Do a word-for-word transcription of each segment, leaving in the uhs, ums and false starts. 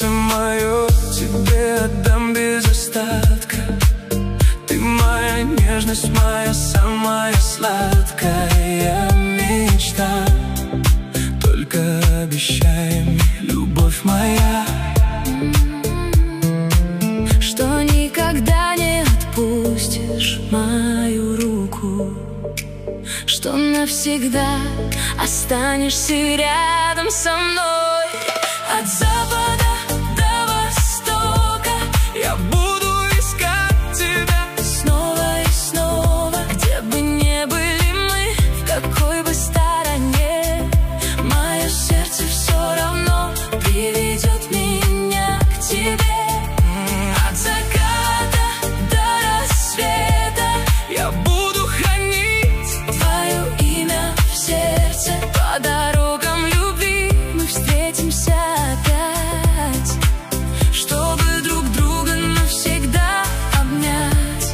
сердце мое тебе отдам без остатка. Ты моя нежность, моя самая сладкая мечта. Только обещай мне, любовь моя, что никогда не отпустишь мою руку, что навсегда останешься рядом со мной. От запада до востока я буду искать тебя снова и снова. Где бы ни были мы, в какой бы стороне, мое сердце все равно приведет меня к тебе. От заката до рассвета я буду хранить твое имя в сердце. По дорогам любви мы встретимся опять, чтобы друг друга навсегда обнять.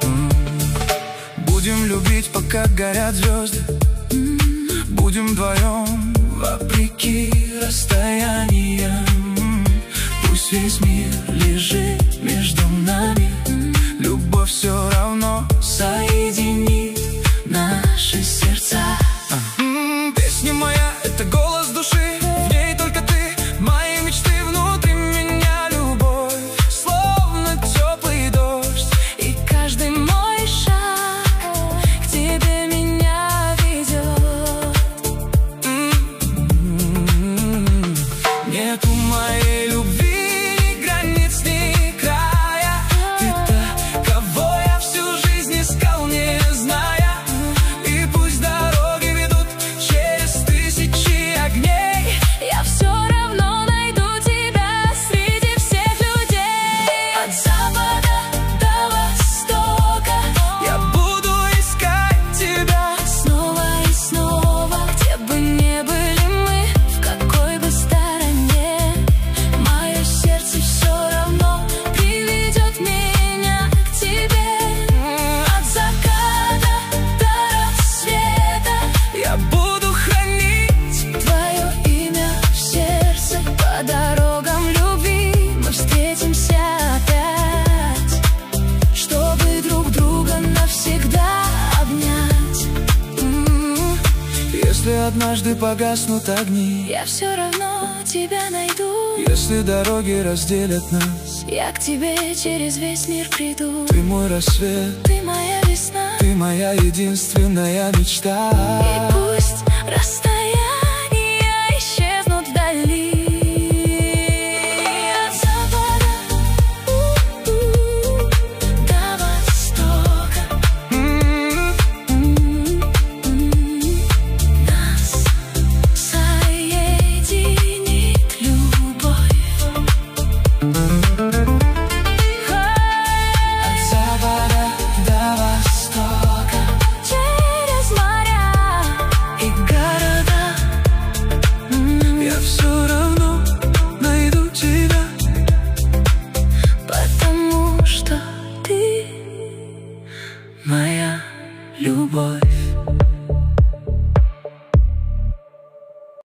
будем любить, пока горят звезды. Будем вдвоем, вопреки расстояниям. Пусть весь мир лежит между нами, любовь все равно соединит наши сердца. а. Песня моя — это голос души, в ней только ты, мои мечты внутри меня. Любовь, словно теплый дождь, и каждый мой шаг к тебе меня ведет. Нету моей любви ни границ, ни края. Ты та, кого я всю жизнь искал, не зная. И пусть дороги ведут через тысячи огней, Я все равно найду тебя среди всех людей. От запада до востока я буду искать тебя снова и снова. Где бы ни были мы, в какой бы стороне, мое сердце все равно приведет меня к тебе. От заката до рассвета я буду хранить. твое имя в сердце. По дорогам любви мы встретимся опять, чтобы друг друга навсегда обнять. М, Если однажды погаснут огни, Я все равно тебя найду. если дороги разделят нас, Я к тебе через весь мир приду. ты мой рассвет, Ты моя весна, ты моя единственная мечта. и пусть растает